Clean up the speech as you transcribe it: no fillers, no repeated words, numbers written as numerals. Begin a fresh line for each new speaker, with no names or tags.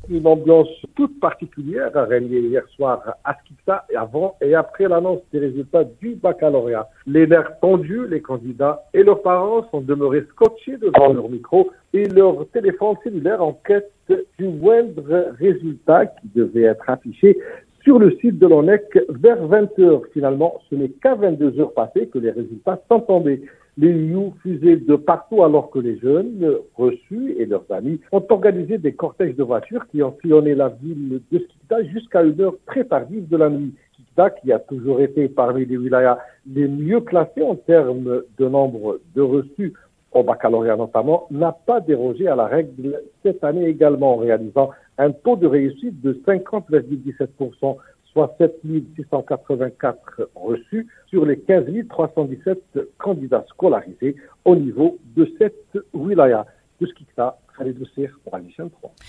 Une ambiance toute particulière a régné hier soir à Skikda avant et après l'annonce des résultats du baccalauréat. Les nerfs tendus, les candidats et leurs parents sont demeurés scotchés devant leur micro et leur téléphone cellulaire en quête du moindre résultat qui devait être affiché sur le site de l'ONEC vers 20h. Finalement, ce n'est qu'à 22h passées que les résultats sont tombés. Les You fusaient de partout alors que les jeunes reçus et leurs amis ont organisé des cortèges de voitures qui ont sillonné la ville de Skikda jusqu'à une heure très tardive de la nuit. Skikda, qui a toujours été parmi les wilayas les mieux classés en termes de nombre de reçus au baccalauréat notamment, n'a pas dérogé à la règle cette année également en réalisant un taux de réussite de 50,17%, soit 7 684 reçus sur les 15 317 candidats scolarisés au niveau de cette wilaya. De Skikda, Khalid Boussir pour la mission 3.